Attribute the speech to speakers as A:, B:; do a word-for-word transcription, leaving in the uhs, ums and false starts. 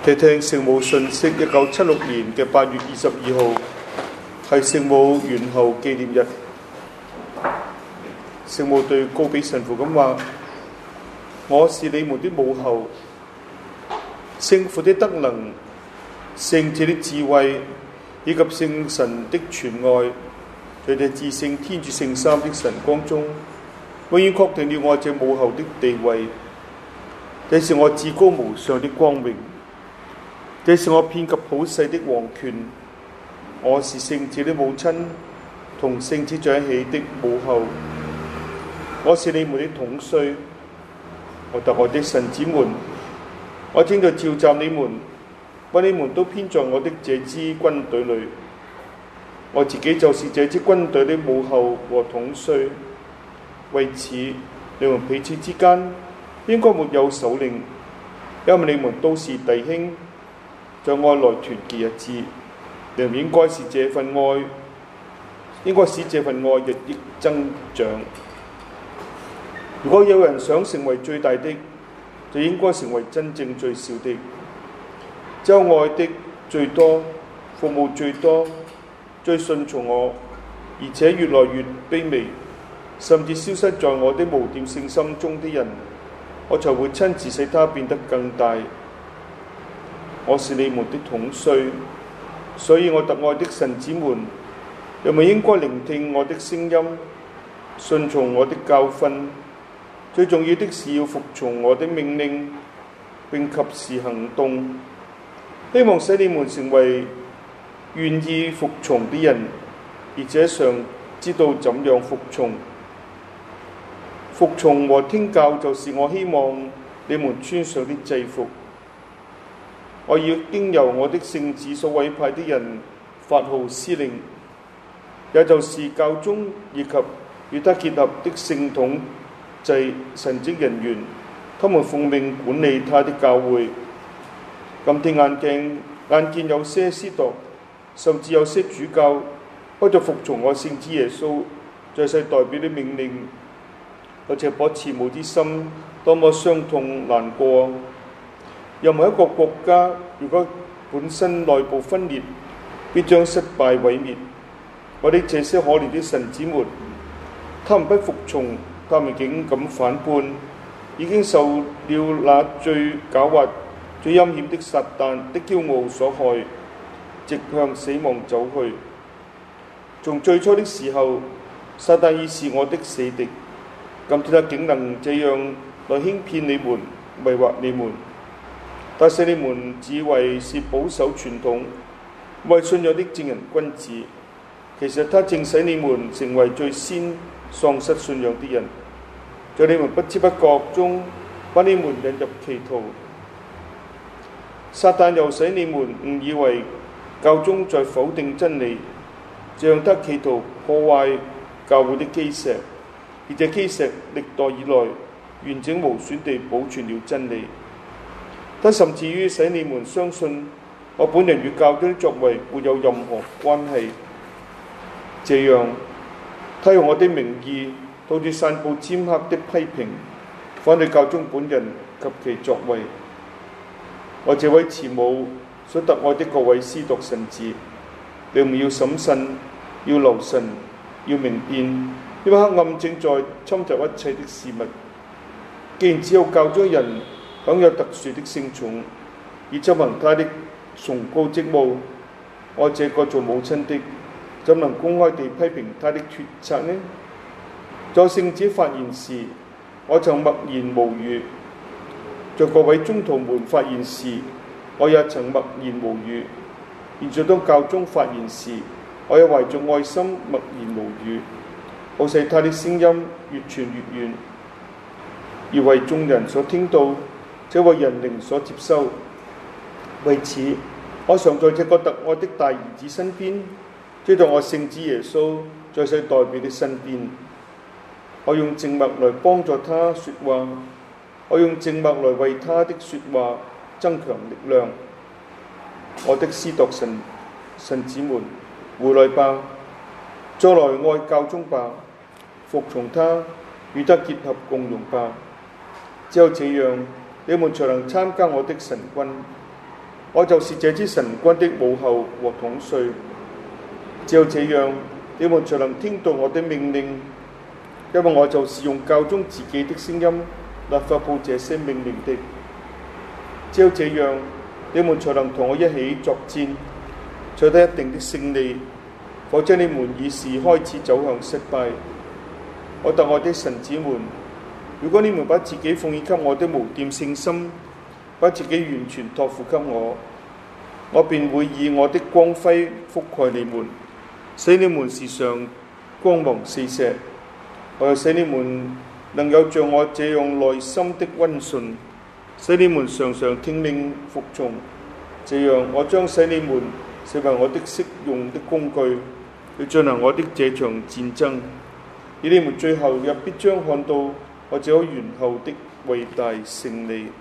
A: 聽聽聖母信息，一九七六年嘅八月二十二號係聖母元后紀念日。聖母對高比神父咁話：我是你們的母后，聖父的德能、聖子的智慧以及聖神的全愛，在這至聖天主聖三的神光中，永遠確定了我這母后的地位。這是我至高無上的光榮，這是我遍及普世的王權。我是聖子的母親，同聖子在一起的母后。我是你們的統帥。我特愛的神子們，我正在召集你們，把你們都編在我的這支軍隊裏。我自己就是這支軍隊的母后和統帥。為此，你們彼此之間應該沒有首領，因為你們都是弟兄。在愛來團結一致，你們應該是這份愛，應該使這份愛日益增長。如果有人想成為最大的，就應該成為真正最小的。只有愛的最多，服務最多，最順從我，而且越來越卑微，甚至消失在我的無點聖心中的人，我才會親自使他變得更大。我是你們的統帥，所以我特愛的神子們，你們應該聆聽我的聲音，順從我的教訓。最重要的是要服從我的命令，並及時行動。希望使你們成為願意服從的人，而且常知道怎樣服從。服從和聽教就是我希望你們穿上的制服。我要經由我的聖子所委派的人發號施令，也就是教宗以及與他結合的聖統制神職人員，他們奉命管理他的教會。今天眼鏡眼見有些司鐸，甚至有些主教開始服從我聖子耶穌在世代表的命令，我這顆慈母之心多麼傷痛難過。任何一個國家如果本身內部分裂，必將失敗毀滅。我的這些可憐的神子們，他們不服從，他們竟敢反叛，已經受了那最狡猾、最陰險的撒旦的驕傲所害，直向死亡走去。從最初的時候，撒旦已是我的死敵，今天他竟能這樣來輕騙你們、迷惑你們。他使你們自以為是保守傳統、為信仰的正人君子，其實他正使你們成為最先喪失信仰的人，在你們不知不覺中把你們引入歧途。撒旦又使你們誤以為教宗在否定真理，這樣他企圖破壞教會的基石，而這基石歷代以來完整無損地保存了真理。他甚至於使你們相信我本人與教宗的作為沒有任何關係，這樣他用我的名義到處散佈尖刻的批評，反對教宗本人及其作為。我這位慈母所特愛的各位司鐸神子，你們要審慎，要留神，要明辨，因為黑暗正在侵襲一切的事物。既然只有教宗人享有特殊的聖寵，以執行他的崇高職務，我這個做母親的怎能公開地批評他的決策呢？在聖子發言時，我曾默然無語；在各位宗徒們發言時，我也曾默然無語。現在當教宗發言時，我也懷着愛心默然無語，好使他的聲音越傳越遠，而為眾人所聽到，這為人靈所接收。為此，我常在這個特愛的大兒子身邊，即在我聖子耶穌在世代表的身邊。我用靜默來幫助他說話，我用靜默來為他的說話增強力量。我的司鐸神神子們，回來吧，再來愛教宗吧，服從他，與他結合共融吧。只有這樣，你們才能參加我的神軍。 我就是這支神軍的母後和統帥。只有這樣，你們才能聽到我的命令，因為我就是用教中自己的聲音來發布這些命令的。只有這樣，你們才能同我一起作戰，取得一定的勝利，否則你們已是開始走向失敗。我特愛的臣子們，如果你們把自己奉獻給我的無玷聖心，把自己完全託付給我，我便會以我的光輝覆蓋你們，使你們時常光芒四射。我又使你們能有像我這樣內心的溫順，使你們常常聽命服從。這樣，我將使你們成為我的適用的工具，去進行我的這場戰爭。而你們最後又必將看到我這完後的偉大勝利。